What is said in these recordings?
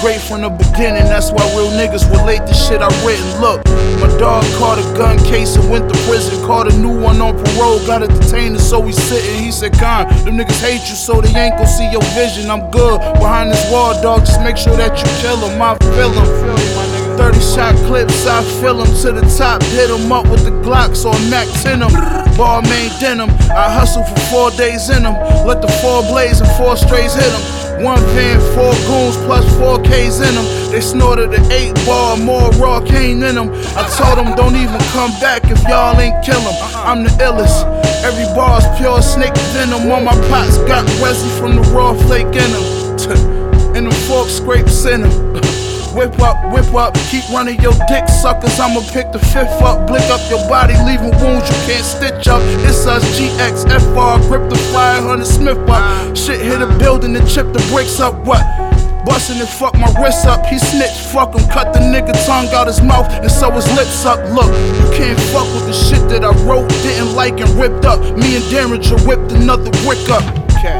great from the beginning. That's why real niggas relate to shit I written. Look, my dog caught a gun case and went to prison. Caught a new one on parole, got it detained, so we sitting. He said, "Con, them niggas hate you, so they ain't gon' see your vision. I'm good behind this wall, dog. Just make sure that you kill him. I feel him. 30 shot clips, I fill him to the top. Hit him up with the Glocks or Mac 10 him. Ball main denim. I hustle for 4 days in them. Let the 4 blaze and 4 strays hit him. 1 van, 4 goons plus 4 Ks in them. They snorted an 8 ball, more raw cane in them. I told them don't even come back if y'all ain't kill him. I'm the illest. Every bar's pure snake venom. On my pots got Wesley from the raw flake in them. And them fork scrapes in them. Whip up, keep running your dick suckers. I'ma pick the 5th up, blick up your body, leaving wounds you can't stitch up. It's us, GX, FR, grip the 500 Smith up. Shit hit a building and chip the bricks up, what? Bustin' and fuck my wrist up, he snitched, fuck him. Cut the nigga tongue out his mouth and sew his lips up. Look, you can't fuck with the shit that I wrote, didn't like and ripped up. Me and Derringer whipped another brick up. Okay.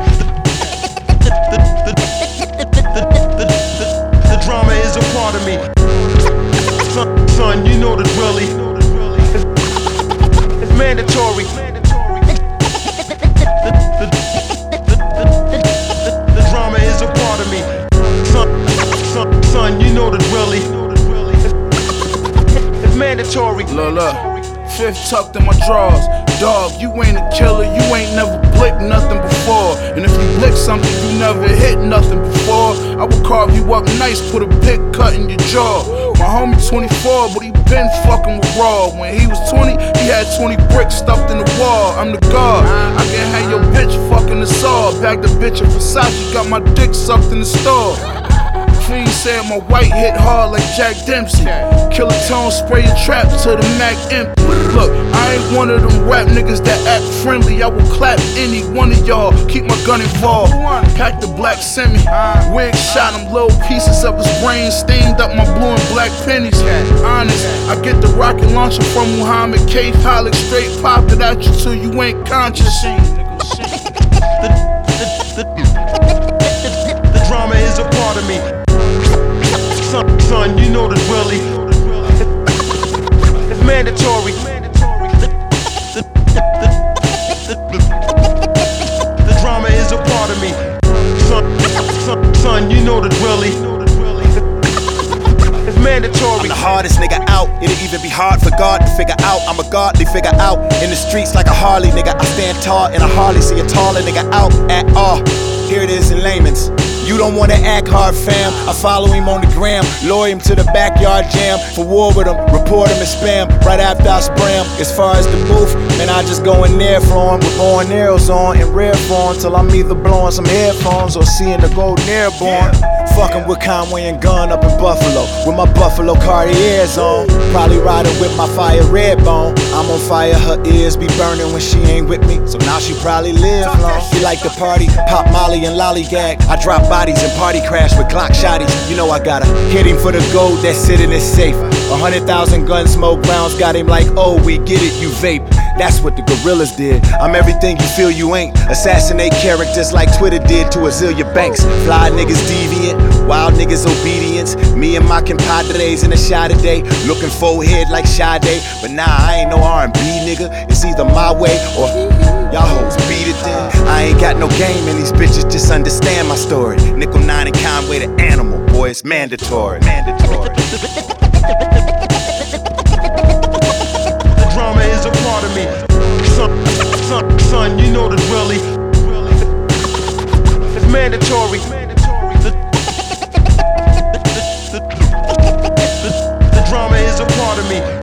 The drama is a part of me. Son, you know the drilly. It's mandatory. The drama is a part of me. Son, you know the drilly. It's mandatory. Look, 5th tucked in my drawers. Dog, you ain't a killer, you ain't never blicked nothing before. And if you blick something, you never hit nothing before. I will carve you up nice, put a big cut in your jaw. My homie 24, but he been fucking with Raw. When he was 20, he had 20 bricks stuffed in the wall. I'm the guard, I can have your bitch fucking the saw. Back the bitch in Versace, got my dick sucked in the store. Fiend said my white hit hard like Jack Dempsey. Killer Tone spray a trap to the Mac empty. Look, I ain't one of them rap niggas that act friendly. I will clap any one of y'all, keep my gun involved. Pack the black semi, wig shot him, little pieces of his brain stained up my blue and black pennies. Honest, I get the rocket launcher from Muhammad K. Pollock, straight pop it at you till you ain't conscious. The drama is a part of me. Son, you know the drilly. It's mandatory. The drama is a part of me. Son, you know the drilly. It's mandatory. I'm the hardest nigga out. It'll even be hard for God to figure out. I'm a godly figure out. In the streets like a Harley, nigga. I stand tall in a Harley. See a taller nigga out at all. Here it is in layman's. You don't wanna act hard, fam. I follow him on the gram, lure him to the backyard jam. For war with him, report him as spam. Right after I spray him. As far as the booth, man, I just go in there for him with bow and arrows on in rare form till I'm either blowing some headphones or seeing the golden airborne. Fucking with Conway and Gun up in Buffalo with my Buffalo Cartiers on. Probably riding with my fire red bone. I'm on fire, her ears be burning when she ain't with me, so now she probably live long. She like to party, pop Molly and lollygag. I drop bodies and party crash with Glock shotties. You know I gotta hit him for the gold that's sitting in safe. 100,000 gun smoke rounds got him like, oh, we get it, you vape. That's what the gorillas did. I'm everything you feel you ain't. Assassinate characters like Twitter did to Azealia Banks. Fly niggas deviant, wild niggas obedience. Me and my compadres in a shot a day, looking forehead like Sade. But nah, I ain't no R&B nigga. It's either my way or y'all hoes beat it then. I ain't got no game in these bitches, just understand my story. Nickel 9 and Conway the animal, boy, it's mandatory. Mandatory. The drama is a part of me. Son, you know the drilly. It's mandatory. The drama is a part of me.